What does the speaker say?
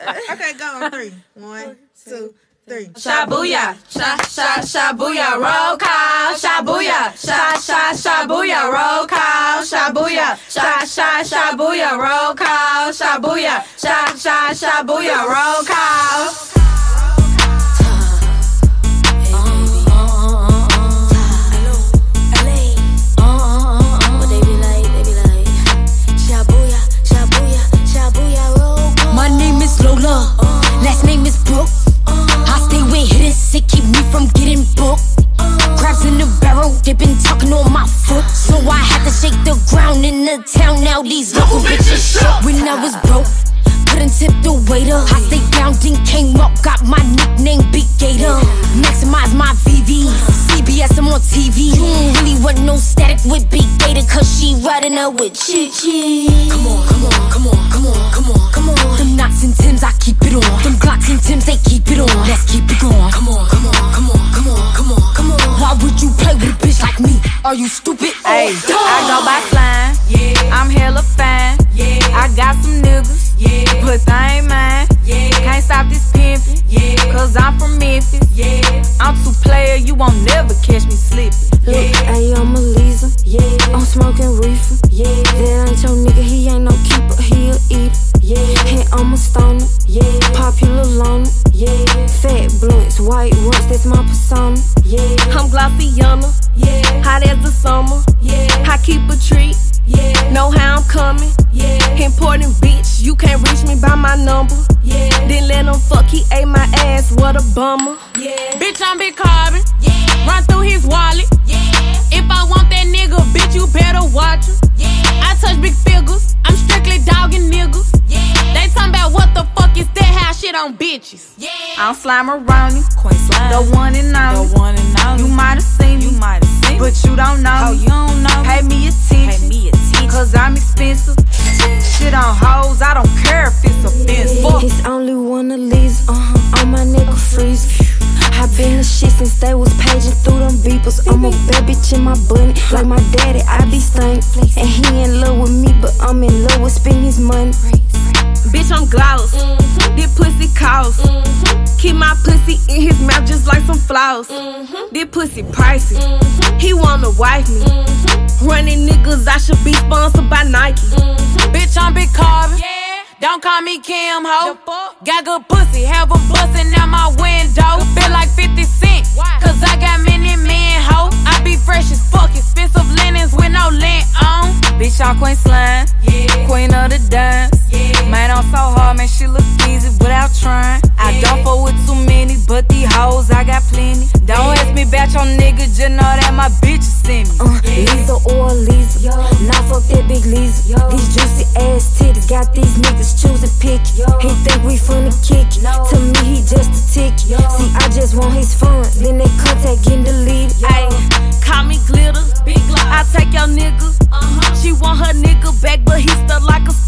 Okay, go on 3. 1, 2, 3. Shabuya, shabuya, roll call. Shabuya, shabuya, roll call. Shabuya, shabuya, roll call. Shabuya, shabuya, roll call. My name is Lola, last name is Brooke. I stay with hitters, it keep me from getting booked. Crabs in the barrel, they been talking on my foot. So I had to shake the ground in the town, now these local bitches shook. When I was broke, couldn't tip the waiter. I stayed down, then came up, got my nickname Big Gator. Maximize my VV, CBS, I'm on TV. You don't really want no static with Big Gator, cause she riding up with Chi-Chi. Come on, come on, come on, come on, come on, come on. Them knots and Tims, I keep it on. Them Glocks and Tims, they keep it on. Let's keep it going. Come on, come on, come on, come on, come on, come on. Why would you play with a bitch like me? Are you stupid? Ay, I go by slime, I'm hella fine. I got some niggas, but they ain't mine. Can't stop this pimpin', cause I'm from Memphis. I'm too player, you won't never catch me slippin'. Look, ayy, I'm a Lisa, I'm smoking reefer. That ain't your nigga, he ain't no keeper, he a eater. And I'm a stoner, popular loner. Fat blunts, white ones, that's my persona. I'm Glossiana, hot as the summer. I keep a treat, know how I'm coming. Important bitch, you can't reach me by my number. Then let him fuck, he ate my ass, what a bummer. Bitch, I'm Big Carbon, run through his wallet. If I want that nigga, bitch, you better watch him. I touch big figures, I'm strictly dogging niggas. They talking about what the fuck is that, how shit on bitches. I'm Slime around you, Queen Slime, the one and only. You might've seen me, but you don't know me. Pay me attention, cause I'm expensive. Shit on hoes, I don't care if it's offensive. It's only one of these, on my nigga freeze. I been the shit since they was paging through them beepers. I'm a bad bitch in my bunny, like my daddy, I be stank. And he in love with me, but I'm in love with spending his money. Bitch, I'm gloss, this pussy cost. Keep my pussy in his mouth just like some floss. This pussy pricey, he wanna wife me. Running niggas, I should be sponsored by Nike. Bitch, I'm Big Carbon, don't call me Kim Ho. Got good pussy, have a bustin' out my window. Feel like 50 Cent, cause I got many men, ho. I be fresh as fuck, expensive linens with no lint on. Bitch, I'm Queen Slime, queen of the dance. Man, I'm so hard, man, she look easy without trying. I don't fuck with too many, but these hoes, I got plenty. Don't ask me about your nigga, just know that my bitch send me. Lisa or Lisa, nah, fuck that big Lisa. These juicy ass titties got these niggas choosing pick. He think we finna kick, to me he just a tick. See, I just want his fun, then they contact getting deleted. Ayy, call me glitter, I take your nigga. She want her nigga back, but he stuck like a